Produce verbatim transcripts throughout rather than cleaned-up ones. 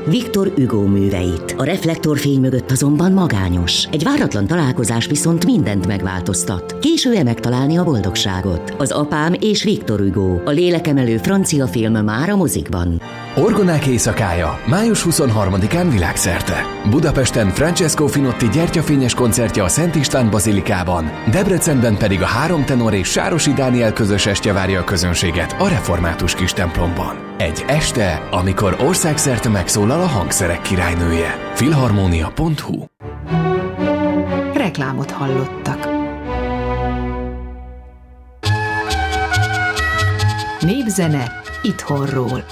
Victor Hugo műveit. A reflektorfény mögött azonban magányos. Egy váratlan találkozás viszont mindent megváltoztat. Késő-e megtalálni a boldogságot? Az Apám és Victor Hugo. A lélekemelő francia film már a mozikban. Orgonák éjszakája május huszonharmadikán világszerte. Budapesten Francesco Finotti gyertyafényes koncertje a Szent István bazilikában, Debrecenben pedig a három tenor és Sárosi Dániel közös estje várja a közönséget a református kistemplomban. Egy este, amikor országszerte megszólal a hangszerek királynője. filharmonia pont hu. Reklámot hallottak. Népzene itthonról.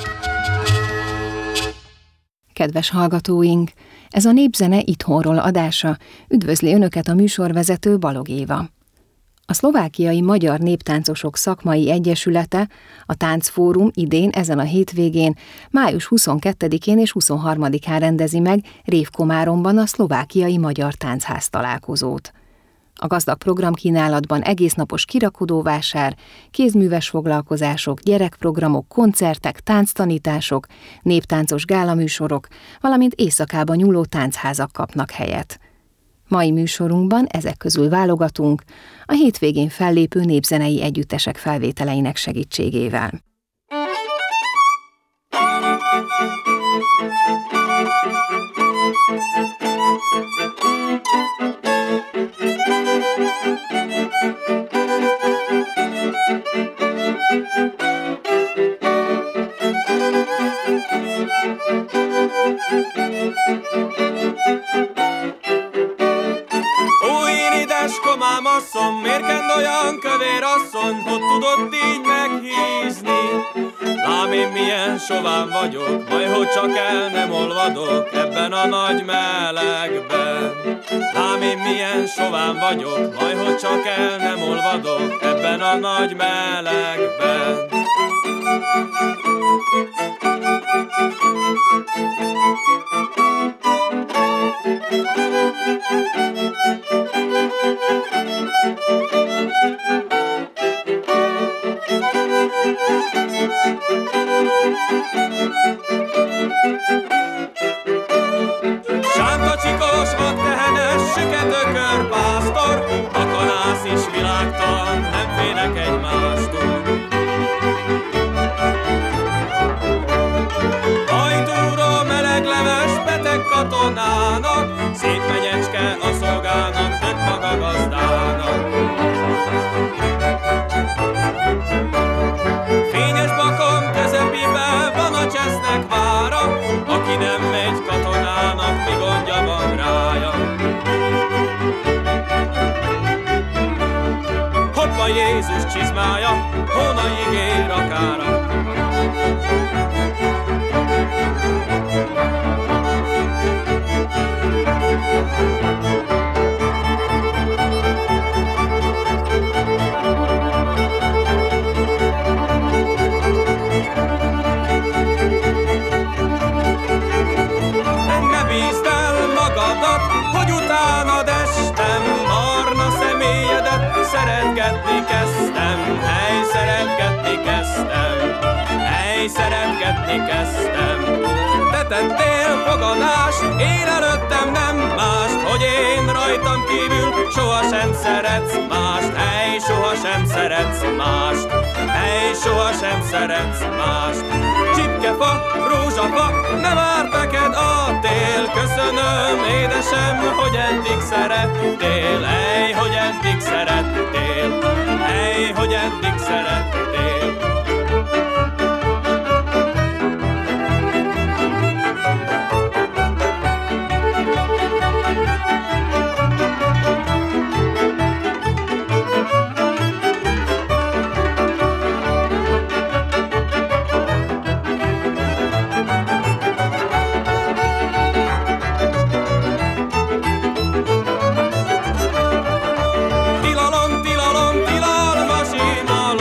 Kedves hallgatóink, ez a Népzene itthonról adása. Üdvözli Önöket a műsorvezető Balog Éva. A Szlovákiai Magyar Néptáncosok Szakmai Egyesülete, a Táncfórum idén ezen a hétvégén, május huszonkettedikén és huszonharmadikán rendezi meg Révkomáromban a Szlovákiai Magyar Táncház találkozót. A gazdag programkínálatban egésznapos kirakodóvásár, kézműves foglalkozások, gyerekprogramok, koncertek, tánctanítások, néptáncos gálaműsorok, valamint éjszakában nyúló táncházak kapnak helyet. Mai műsorunkban ezek közül válogatunk a hétvégén fellépő népzenei együttesek felvételeinek segítségével. Asszony, miért kend olyan kövér asszony, hogy tudod így meghízni? Lám én milyen sován vagyok, majd hogy csak el nem olvadok ebben a nagy melegben. Lám én milyen sován vagyok, majd hogy csak el nem olvadok ebben a nagy melegben. Sánta csikós, vadtehenes, süketökör pásztor, a kanász is világtalan, nem félek egymástól. Hajtúról melegleves, beteg katonának, szép menyecske a szolgának, tök maga gazdának. Fényes bakon közepébe van a csesznek vára, aki nem megy katonának, mi gondja van rája. Hoppa Jézus csizmája, hónaig ér akára. Hogy utánad estem, barna személyedet szeretgetni kezdtem, hely, szeretgetni kezdtem, hely, szeretgetni kezdtem. Te tettél fogadást, én előttem nem mást, hogy én rajtam kívül sohasem szeretsz mást, hely, sohasem szeretsz mást, hely, sohasem szeretsz mást. Csipkefa, rózsafa, nem árt neked a tél, köszönöm édesem, hogy eddig szerettél, ej, hogy eddig szerettél, ej, hogy eddig szerettél. Tilalom, tilalom, tilalmas én a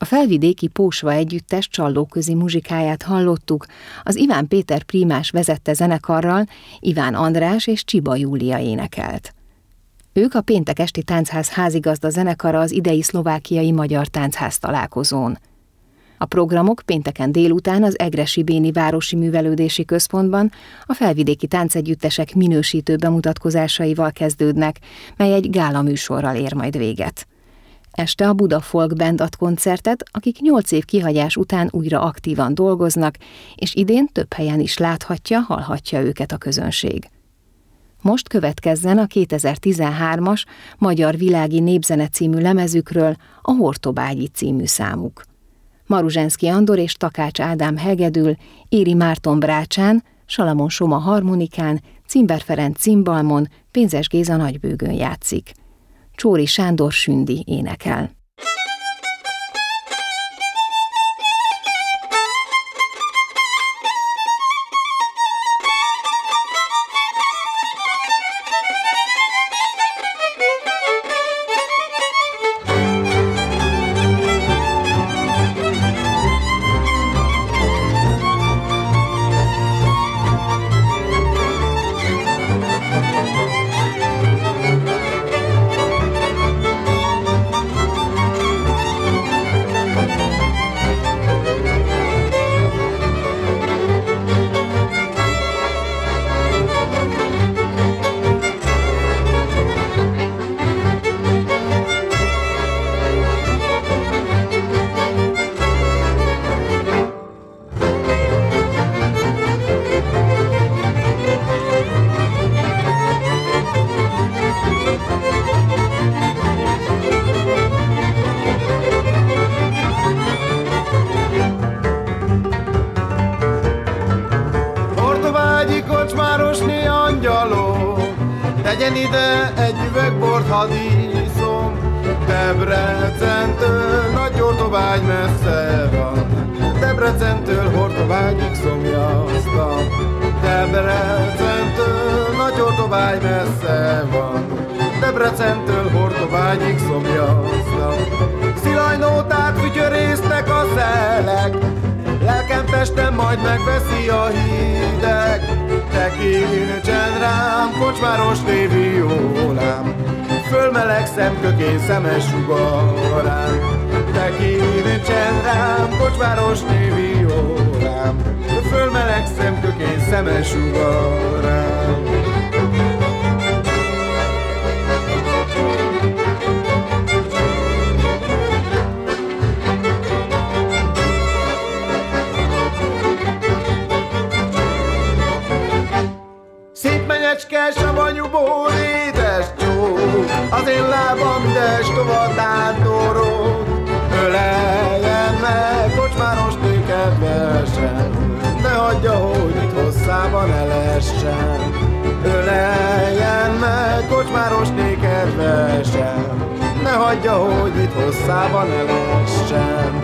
felvidéki Pósva együttes csallóközi muzsikáját hallottuk, az Iván Péter prímás vezette zenekarral, Iván András és Csiba Júlia énekelt. Ők a Péntek esti Táncház házigazda zenekara az idei szlovákiai magyar táncház találkozón. A programok pénteken délután az Egressy-Béni Városi Művelődési Központban a felvidéki táncegyüttesek minősítő bemutatkozásaival kezdődnek, mely egy gála műsorral ér majd véget. Este a Buda Folk Band ad koncertet, akik nyolc év kihagyás után újra aktívan dolgoznak, és idén több helyen is láthatja, hallhatja őket a közönség. Most következzen a kétezer-tizenhármas Magyar Világi Népzene című lemezükről a Hortobágyi című számuk. Maruzsenszky Andor és Takács Ádám hegedül, Éri Márton brácsán, Salamon Soma harmonikán, Cimber Ferenc cimbalmon, Pénzes Géza nagybőgőn játszik. Csóri Sándor sündi énekel. Tegyen ide egy üveg bort, hadd iszom, Debrecentől nagy Hortobágy messze van, Debrecentől Hortobágyig szomjaztam. Debrecentől nagy Hortobágy messze van, Debrecentől Hortobágyig szomjaztam. Szilajnótát fütyörésznek a szelek, lelkem testem majd megveszi a hideg. Tekintsen rám, kocsmáros néviólám, fölmelegszem kökén szemes sugarán. Tekintsen rám, kocsmáros néviólám, fölmelegszem kökén szemes sugarán. Savanyú bor, édes csók, az én lábam üdes tovatántoró. Öleljen meg, kocsmárosné kedvesen, ne hagyja, hogy itt hosszában elessen. Öleljen meg, kocsmárosné kedvesen, ne hagyja, hogy itt hosszában elessen.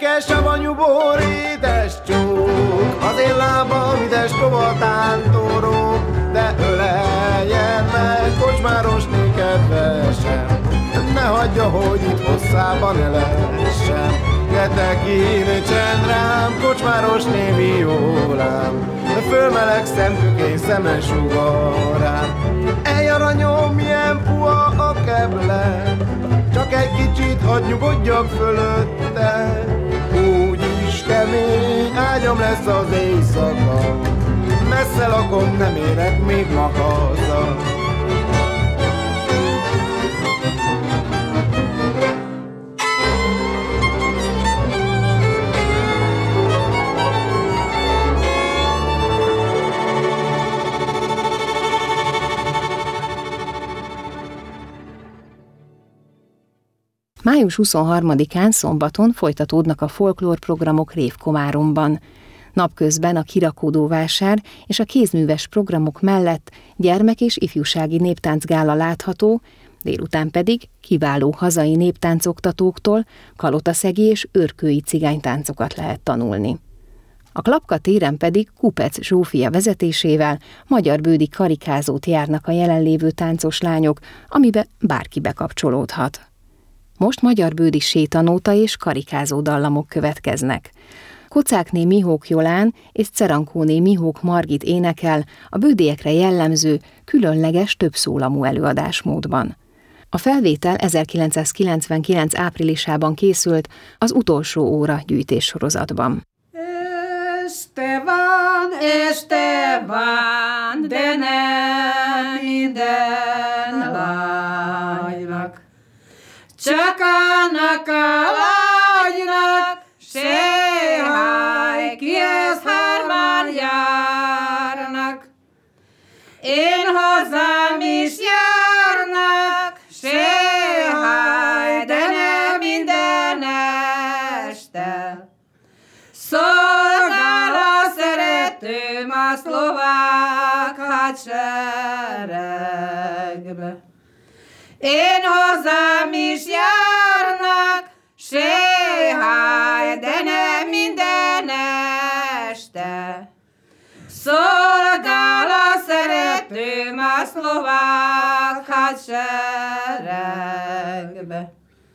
Savanyú bor, édes csók, az én lábam üdes tovatántoró. tavaszában elessen. Jöttek nincsen rám, kocsmáros névi jólám, fölmelegszem kökény szemen sugarám. Ej aranyom, milyen puha a keble, csak egy kicsit hadd nyugodjak fölötte. Úgyis kemény ágyam lesz az éjszaka, messze lakom, nem érek még ma haza. május huszonharmadikán szombaton folytatódnak a folklórprogramok Révkomáromban. Napközben a kirakódóvásár és a kézműves programok mellett gyermek- és ifjúsági néptáncgála látható, délután pedig kiváló hazai néptáncoktatóktól kalotaszegi és őrkői cigánytáncokat lehet tanulni. A Klapka téren pedig Kupec Zsófia vezetésével magyarbődi karikázót járnak a jelenlévő táncos lányok, amibe bárki bekapcsolódhat. Most magyarbődi sétanóta és karikázó dallamok következnek. Kocákné Mihók Jolán és Cerankóné Mihók Margit énekel a bődiekre jellemző, különleges többszólamú előadásmódban. A felvétel ezerkilencszázkilencvenkilenc áprilisában készült az Utolsó óra gyűjtéssorozatban. Este van, este van, de nem minden lánynak, csak annak a lánynak, séháj, kihez hárman járnak. Én hozzám is járnak, séháj, de nem minden este. Szolgál a szeretőm a szlovák hadseregbe. Én hozzám is járnak, séháj, de nem minden este. Szolgál a szeretőm a szlovák hadseregbe.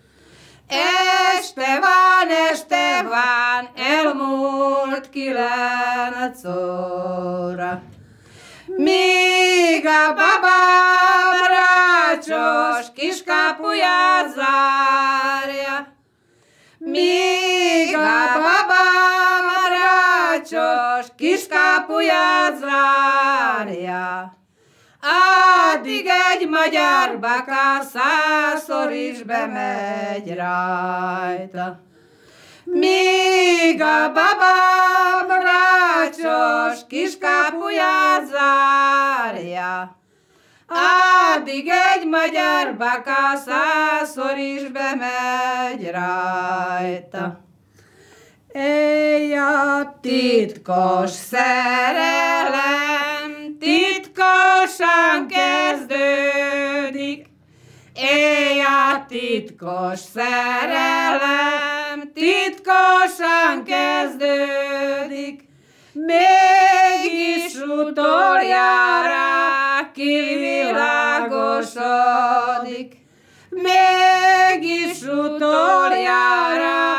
Este van, este van, elmúlt kilenc óra. Míg a babám rácsos kiskapuját zárja, míg a babám rácsos kiskapuját zárja, addig egy magyar baka százszor is bemegy rajta. Míg a babám rácsos kiskapuját zárja, addig egy magyar baka százszor is bemegy rajta. Éj a titkos szerelem, titkosan kezdődik. Éj a titkos szerelem, titkosan kezdődik. Mégis utoljára kivilágosodik. Mégis utoljára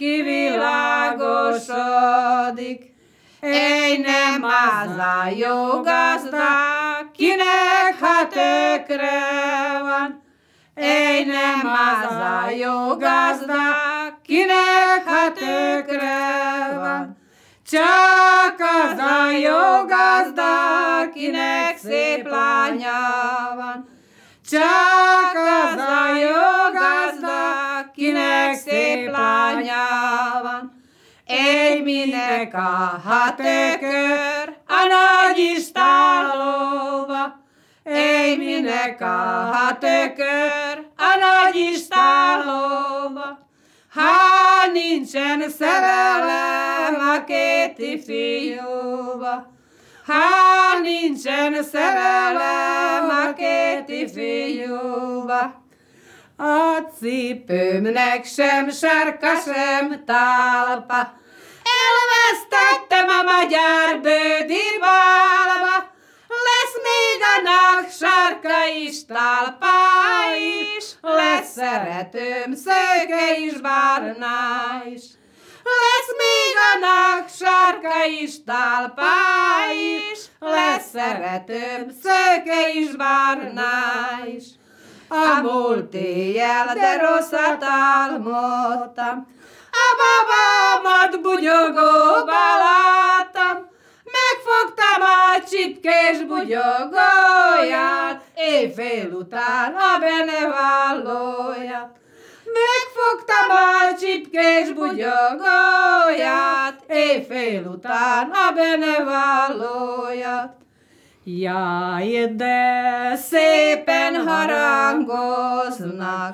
kivilágosodik. Éj nem az a jó gazdák, kinek ha tökre van. Éj nem az a jó gazdák, kinek ha tökre van. Csak az a jó gazda, kinek szép lánya van. Csak az a jó gazda, kinek szép lánya van. Éj minek a hatökör a nagy istállóba. Éj minek a hatökör a nagy istállóba. Ha nincsen szerelem a két ifjúba, ha nincsen szerelem a két ifjúba. A cipőmnek sem sarka, sem talpa, elvesztettem a magyar bődi bálba. Lesz még annak sarka is, talpa is, lesz szeretőm, szőke is, barna is. Lesz még annak sárka is, talpá is, lesz szeretőm, szőke is, barna is. A múlt éjjel, de rosszat álmodtam, a babámat bugyogóba láttam, megfogtam a csipkés bugyogóját, éjfél után a benevallóját. Megfogtam a csipkés bugyogóját, éjfél után a benevallóját. Jaj, de szépen harangoznak,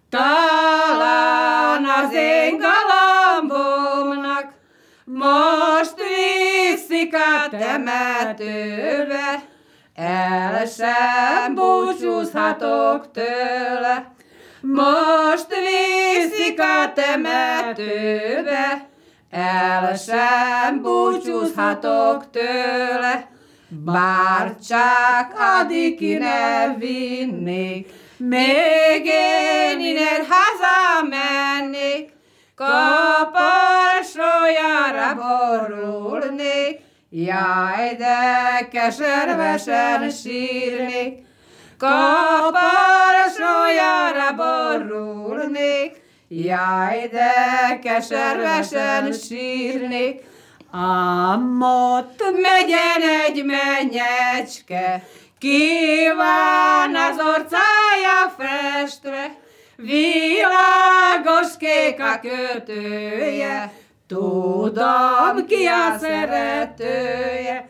talán az én galambomnak. Most viszik a temetőbe, el sem búcsúzhatok tőle. Most viszik a temetőbe, el sem búcsúzhatok tőle. Bár csak addig ki ne vinnék, még én innen hazamennék, kaparsójára borulnék, jaj, de keservesen sírnék. Kaparsójára borulnék, jaj, de keservesen sírnék. Amott megyen egy mennyecske, kíván az orcája festve, világos kék a kötője, tudom ki a szeretője.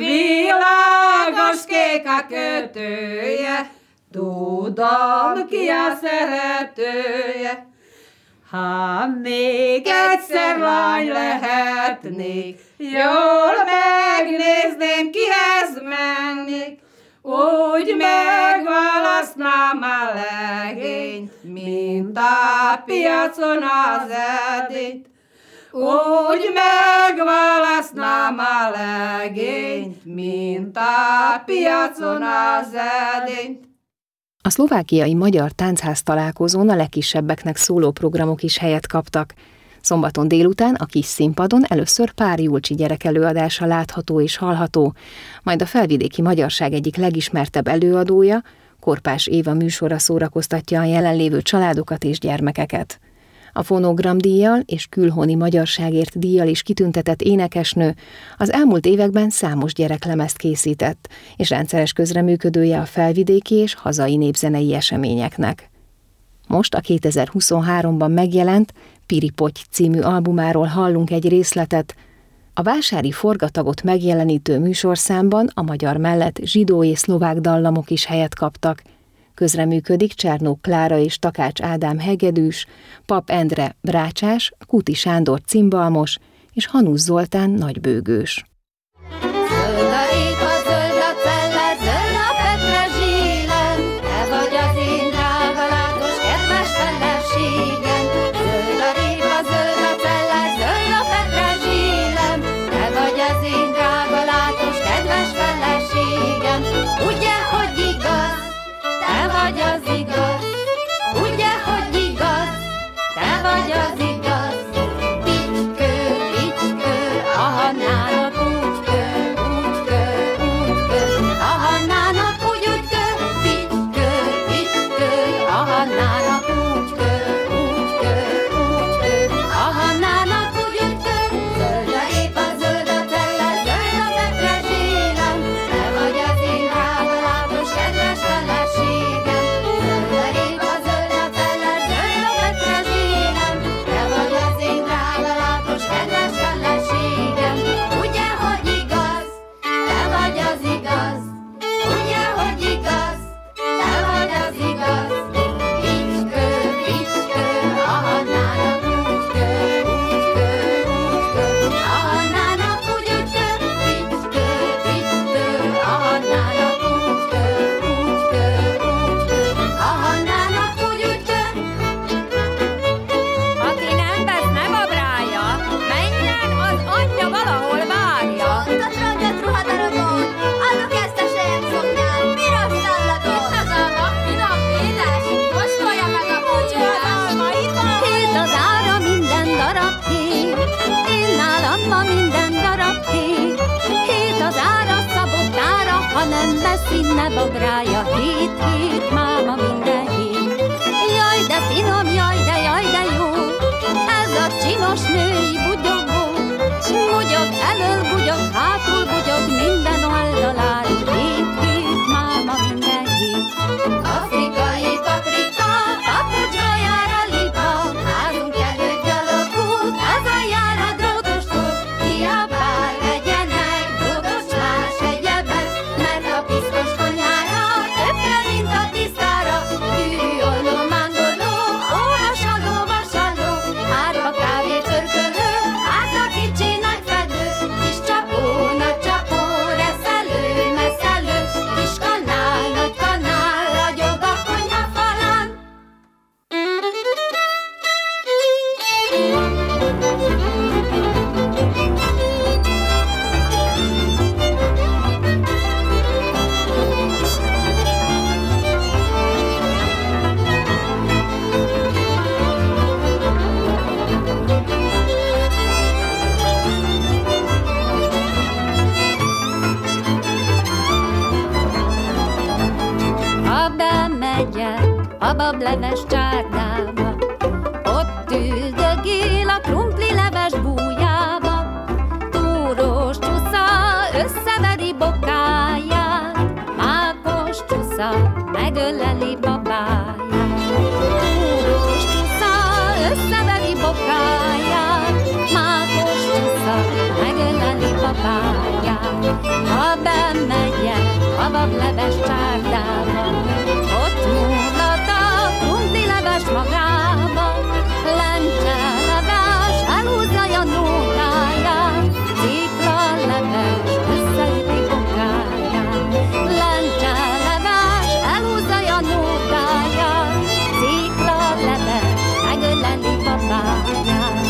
Világos kék a kötője, tudom ki a szeretője. Ha még egyszer lány lehetnék, jól megnézném, kihez mennék, úgy megválasztnám a legényt, mint a piacon az edényt. Úgy megválasztnám a legényt, mint a piacon az edényt. A szlovákiai magyar táncház találkozón a legkisebbeknek szóló programok is helyet kaptak. Szombaton délután a kis színpadon először Pár Julcsi gyerekelőadása látható és hallható, majd a felvidéki magyarság egyik legismertebb előadója, Korpás Éva műsora szórakoztatja a jelenlévő családokat és gyermekeket. A fonogramdíjjal és külhoni magyarságért díjjal is kitüntetett énekesnő az elmúlt években számos gyereklemezt készített, és rendszeres közreműködője a felvidéki és hazai népzenei eseményeknek. Most a kétezer-huszonháromban megjelent Piri Potty című albumáról hallunk egy részletet. A vásári forgatagot megjelenítő műsorszámban a magyar mellett zsidó és szlovák dallamok is helyet kaptak. Közreműködik Csárnók Klára és Takács Ádám hegedűs, Pap Endre brácsás, Kuti Sándor cimbalmos és Hanusz Zoltán nagybőgős. Zöld a répa, zöld a celler, zöld a petrezsílen, te vagy az én drága látos, kedves feleségem. Zöld a répa, zöld a celler, zöld a petrezsílen, te vagy az én drága látos, kedves feleségem. Ugye, hogy igaz, te vagy az igaz, ugye, hogy igaz, te vagy az igaz. Pitykő, pitykő, a Hannának hanem beszínne babrája, hét-hét máma minden hét. Jaj, de finom, jaj, de jaj, de jó, ez a csinos női bugyogó. Bugyog elől, bugyog hátul, bugyog minden oldaláról, hét-hét máma minden hét. Afrikai paprika, papucsbajára lipa, házunk előtt gyalogút, ez a jár a drótos tót. Kiabál, vegyenek drótos más egyebet, mert a piszkos konyhára több kell, mint a tisztára. Gyűrű, olló, mángoló, óvasaló, vasaló, árva, kávé, pörkölő, hát a kicsi nagy fedő, kis csapó, nagy csapó, reszelő, messzelő, kis kanál, nagy kanál, ragyog a konyha falán. Ha bemegyek a bableves csárdába, ott üldögél a krumplileves bújába. Túrós csusza összeveri bokáját, mákos csusza megöleli babáját. Túrós csusza összeveri bokáját, mákos csusza megöleli babáját. Ha bemegyek a bableves csárdába, ott múlhat a krumplileves magába. Lencseleves elhúzza a nótáját, ciklaleves összeüti bokáját. Lencseleves elhúzza a nótáját, ciklaleves megöleli babáját.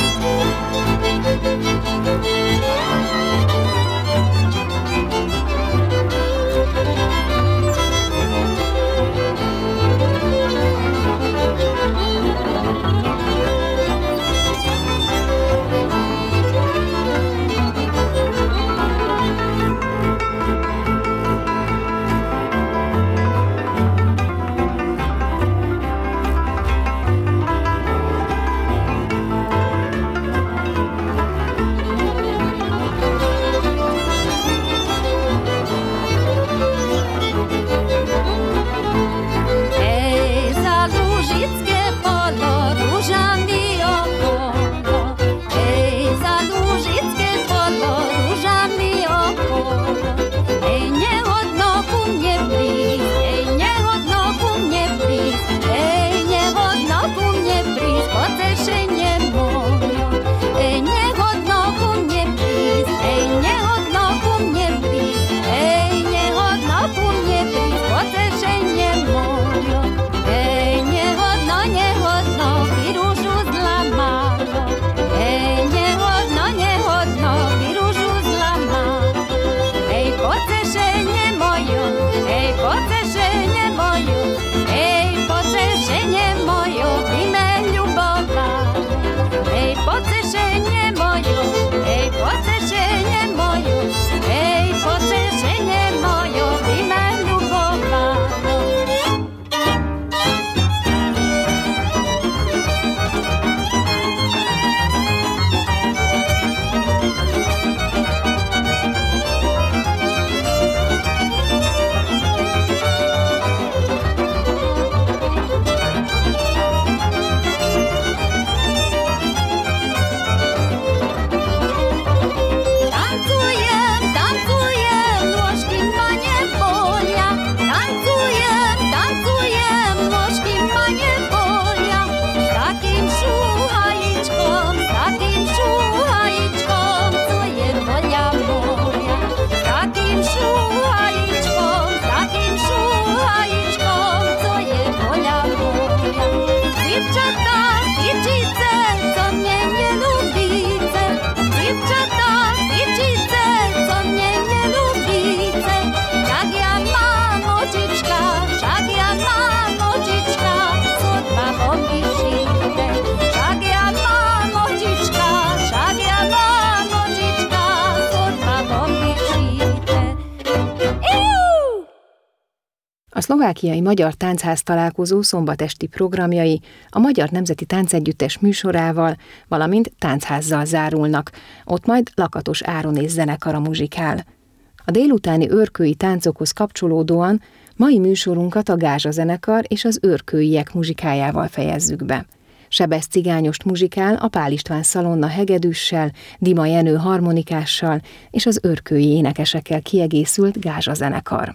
A szlovákiai Magyar Táncház találkozó szombatesti programjai a Magyar Nemzeti Táncegyüttes műsorával, valamint táncházzal zárulnak, ott majd Lakatos Áron és zenekara muzsikál. A délutáni őrkői táncokhoz kapcsolódóan mai műsorunkat a Gázsa zenekar és az őrkőiek muzsikájával fejezzük be. Sebesz cigányost muzsikál a Pál István Szalonna hegedűssel, Dima Jenő harmonikással és az őrkői énekesekkel kiegészült Gázsa zenekar.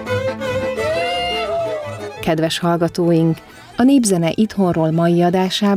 Kedves hallgatóink, a Népzene itthonról mai adásában